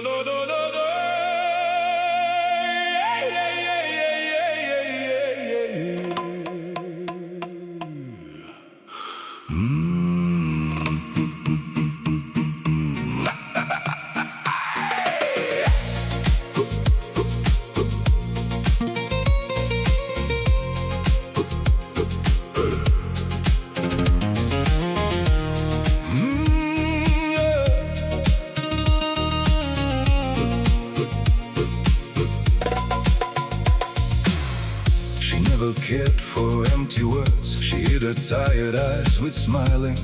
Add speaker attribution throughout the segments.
Speaker 1: She never cared for empty words. She hid her tired eyes with smiling.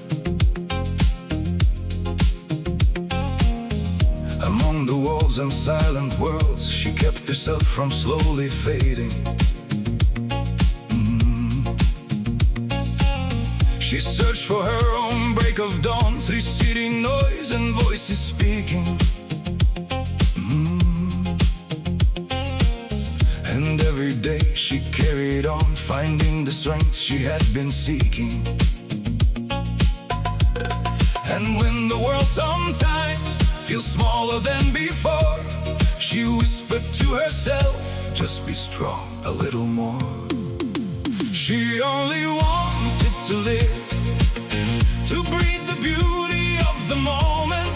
Speaker 1: Among the walls and silent worlds, she kept herself from slowly fading. She searched for her own break of dawn through city noise and voices speaking. And every day she carried on, finding the strength she had been seeking. And when the world sometimes feels smaller than before, she whispered to herself, just be strong a little more. She only wanted to live, to breathe the beauty of the moment,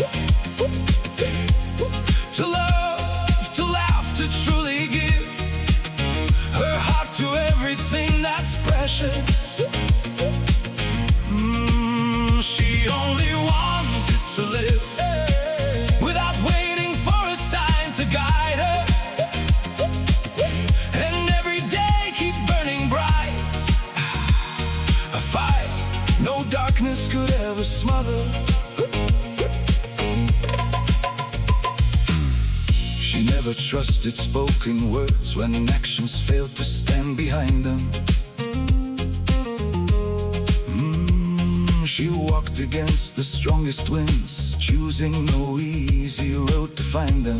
Speaker 1: to love, to laugh, to truly give her heart to everything that's precious. She only wanted to live without waiting for a sign to guide her, and every day keep burning bright, a fire no darkness could ever smother. She never trusted spoken words when actions failed to stand behind them. She walked against the strongest winds, choosing no easy road to find them.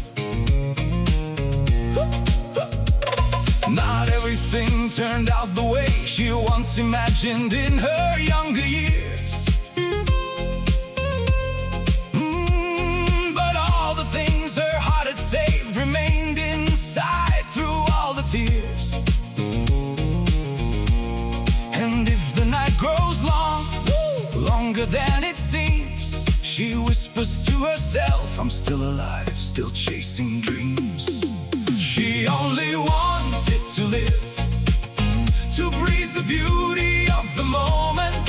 Speaker 1: Not everything turned out the way she once imagined in her younger years. But all the things her heart had saved remained inside through all the tears. And if the night grows long, longer than it seems, she whispers to herself, I'm still alive, still chasing dreams. She only wanted to live, to breathe the beauty of the moment,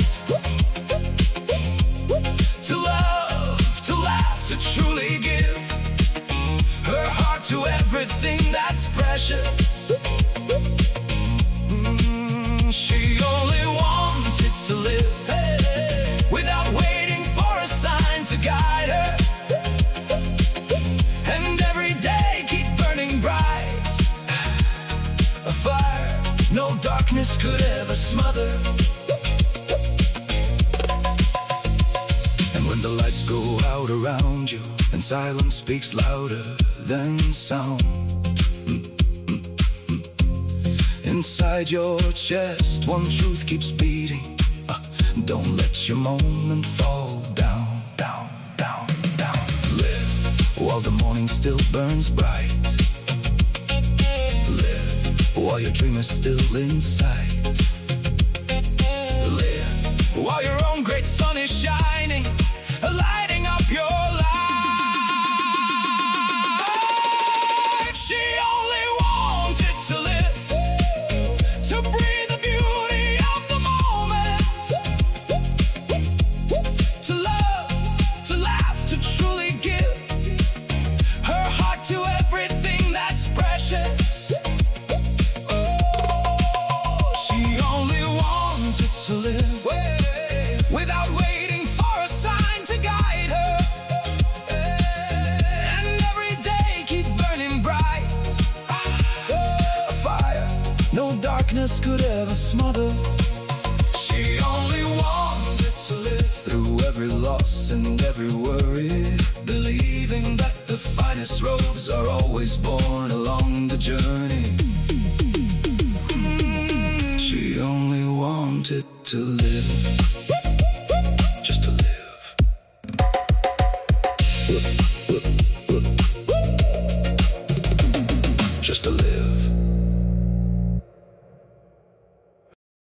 Speaker 1: to love, to laugh, to truly give her heart to everything that's precious. She only wanted to live without waiting for a sign to guide her, and every day keep burning bright, a fire no darkness could ever smother. And when the lights go out around you and silence speaks louder than sound, inside your chest one truth keeps beating. Don't let your moment fall down, down, down, down. Live while the morning still burns bright. Live while your dream is still in sight. Live while your own great sun is shining, lighting up your life. She only wanted to live, to breathe the beauty of the moment, to love, to laugh, to truly give her heart to everything that's precious. She only wanted to live without waiting for a sign to guide her, and every day keep burning bright, a fire no darkness could ever smother. She only wanted to live through every loss and every worry, believing that the finest roads are always born along the journey. She only wanted to live, just to live. just to live.